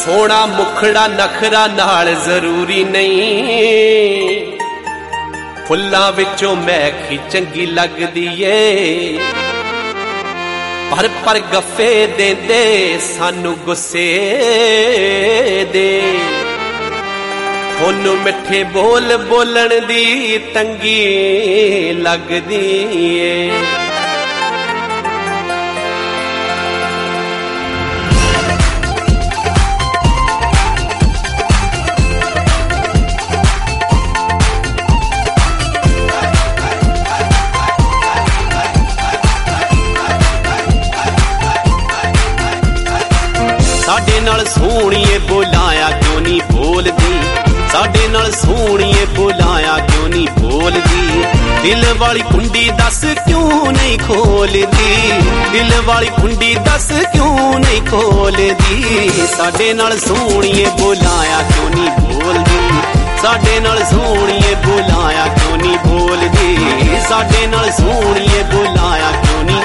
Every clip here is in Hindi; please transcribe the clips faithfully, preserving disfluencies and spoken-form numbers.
सोना मुखड़ा नखरा नाल जरूरी नहीं, फुल्लां विचों महकी चंगी लगदी ए। पर पर गफे देंदे सानू गुस्से दे, थोनू मिठे बोल बोलन दी तंगी लगदी ए। साडे नाल सोहणीए बोलाया क्यों नहीं बोलदी, साडे नाल सोहणीए बोलाया क्यों नहीं बोलदी। दिल वाली कुंडी दस क्यों नहीं खोलदी, दिल वाली कुंडी दस क्यों नहीं खोलदी। साडे नाल सोहणीए बोलाया क्यों नहीं बोलदी, साडे नाल सोहणीए बोलाया क्यों नहीं बोलदी। साडे नाल सोहणीए बोलाया क्यों नहीं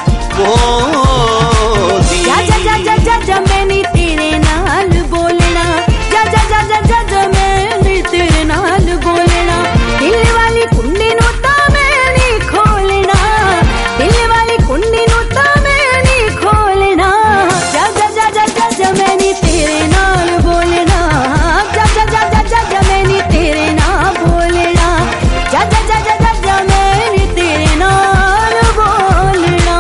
बोलदी। जा जा जा जा जा जा मैं नहीं तेरे नाल बोलना, जा जा जा जा जा जा मैं नहीं तेरे नाल बोलना। दिल वाली कुंडी नू तां मैं नहीं खोलना, दिल वाली कुंडी नू तां मैं नहीं खोलना। जा जा जा जा जा जा मैं नहीं तेरे नाल बोलना, जा जा जा जा जा जा मैं नहीं तेरे नाल बोलना। जा जा जा जा जा जा मैं नहीं तेरे नाल बोलना।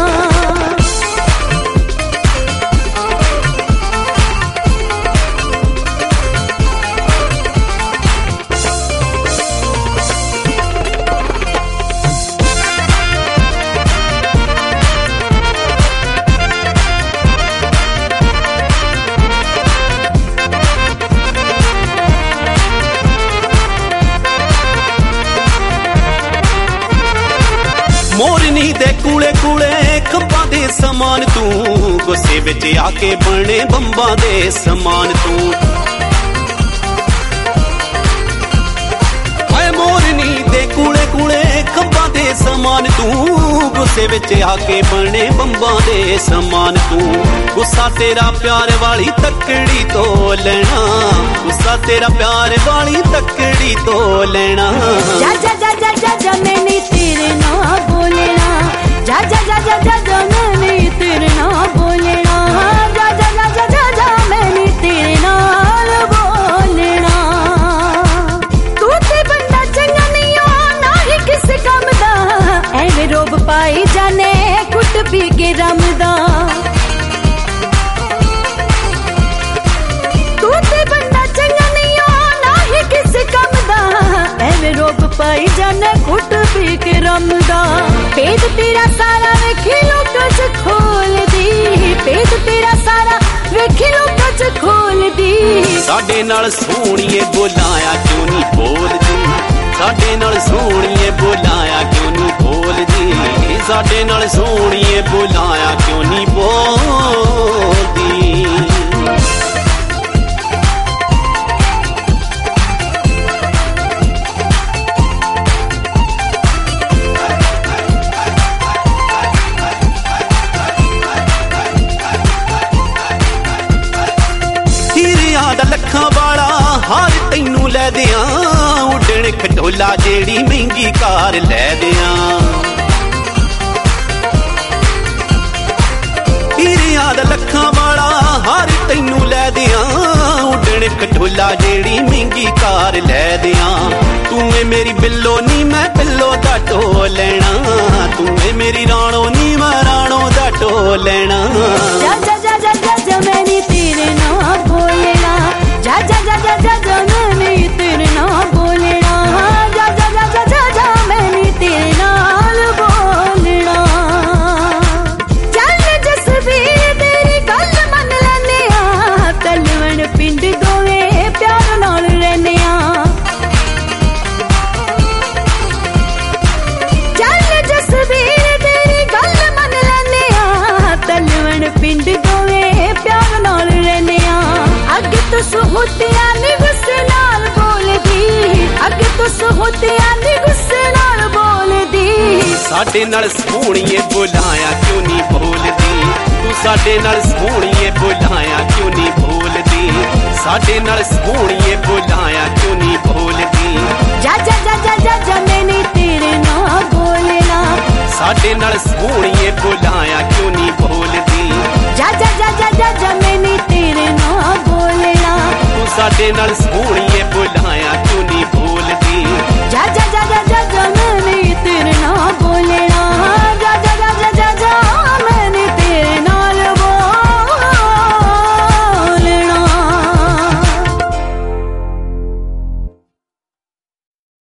मोरनी दे कूले कूले खंबां दे समान तू, गुस्से विच आके बने बंबां दे समान तू। हाय मोरनी दे कूले कूले खंबां दे समान तू, गुस्से विच आके बने बंबां दे समान तू। गुस्सा तेरा प्यार वाली तकड़ी तो लेना, गुस्सा तेरा प्यार वाली तकड़ी तो लेना। जा जा जा जा जा जा मैं नहीं तेरे नाल बोलना, जा जा जा जा जा जा मैं नहीं तेरे नाल बोलना। जा जा जा जा जा जा मैं नहीं तेरे नाल बोलना। तू ते बंदा चंगा नहीं हो ना ही किस काम दा, एवें रोब पाई जाने कुट पी के रमदा। तू ते बंदा चंगा नहीं हो ना ही किस काम दा, एवें रोब पाई जाने कुट पी के रमदा। पेट तेरा सारा वेखी लोकां च खोल दी, पेट तेरा सारा वेखी लोकां च खोल दी। साडे नाल सोहणीए बोलाया क्यों नहीं बोलदी, साडे नाल सोहणीए बोलाया क्यों नहीं बोलदी। साडे नाल सोहणीए बोलाया क्यों नहीं बोलदी। लखा वाला हार तैनू लै दियां, उड्डण खटोला जेड़ी महंगी कार लै दियां। हीरिया दा लखा वाला हार तैनू लै दियां, उड्डण खटोला जेड़ी महंगी कार लै दियां। तू है मेरी बिल्लो नी मैं बिल्लो दा टो लेना, तू है मेरी राणो नी मैं राणो दा टो लेना। जा जा जा जा जा जा मैं नहीं तेरे नाल बोलना, जा जा जा जा जा जा मैं नहीं तेरे नाल बोलना। जा जा जा जा जा जा मैं नहीं तेरे नाल बोलना। चल जसवीर तेरी गल मन लैने आ, तलवण पिंड दोवे प्यार नाल रहने आ। चल जसवीर तेरी गल मन लैने आ, तलवण पिंड दोवे प्यार नाल रहने आ। अगे तो सुहुतिया नी गुस्से नाल बोलदी, अगे तो सुहुतिया नी गुस्से नाल बोलदी। साडे नाल सोहणीए बोलाया क्यों नहीं बोलदी, तू साडे नाल सोहणीए बोलाया क्यों नहीं बोलदी। ਸਾਡੇ ਨਾਲ ਸੋਹਣੀਏ ਬੁਲਾਇਆ ਕਿਉਂ ਨਹੀਂ ਬੋਲਦੀ ਜਾ ਜਾ ਜਾ ਜਾ ਜਾ ਜਾ ਮੈਂ ਨੀ ਤੇਰੇ ਨਾਲ ਬੋਲਣਾ ਸਾਡੇ ਨਾਲ ਸੋਹਣੀਏ ਬੁਲਾਇਆ ਕਿਉਂ ਨਹੀਂ ਬੋਲਦੀ ਜਾ ਜਾ ਜਾ ਜਾ ਜਾ ਜਾ ਮੈਂ ਨੀ ਤੇਰੇ ਨਾਲ ਬੋਲਣਾ ਤੂੰ ਸਾਡੇ ਨਾਲ